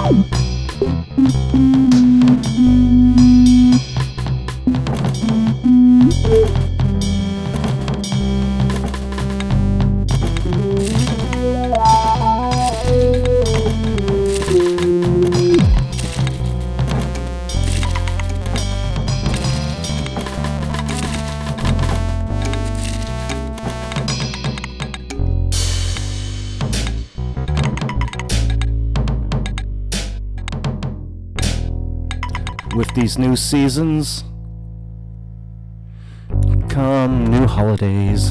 With these new seasons come new holidays.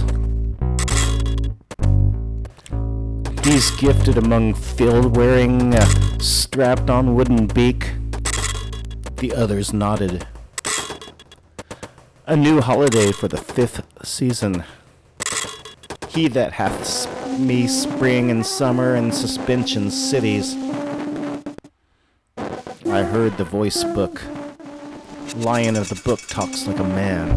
These gifted among field wearing a strapped on wooden beak. The others nodded. A new holiday for the 5th season. He that hath me spring and summer and suspension cities. I heard the voice spoke. Lion of the book talks like a man.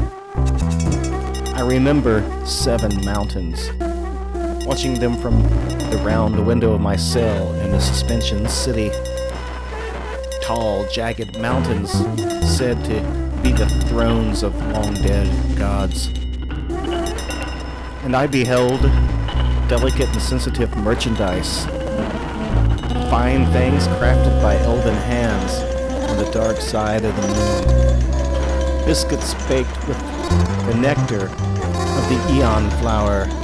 I remember 7 mountains, watching them from around the window of my cell in the suspension city. Tall, jagged mountains said to be the thrones of long-dead gods. And I beheld delicate and sensitive merchandise, fine things crafted by elven hands on the dark side of the moon. Biscuits baked with the nectar of the Aeon flower,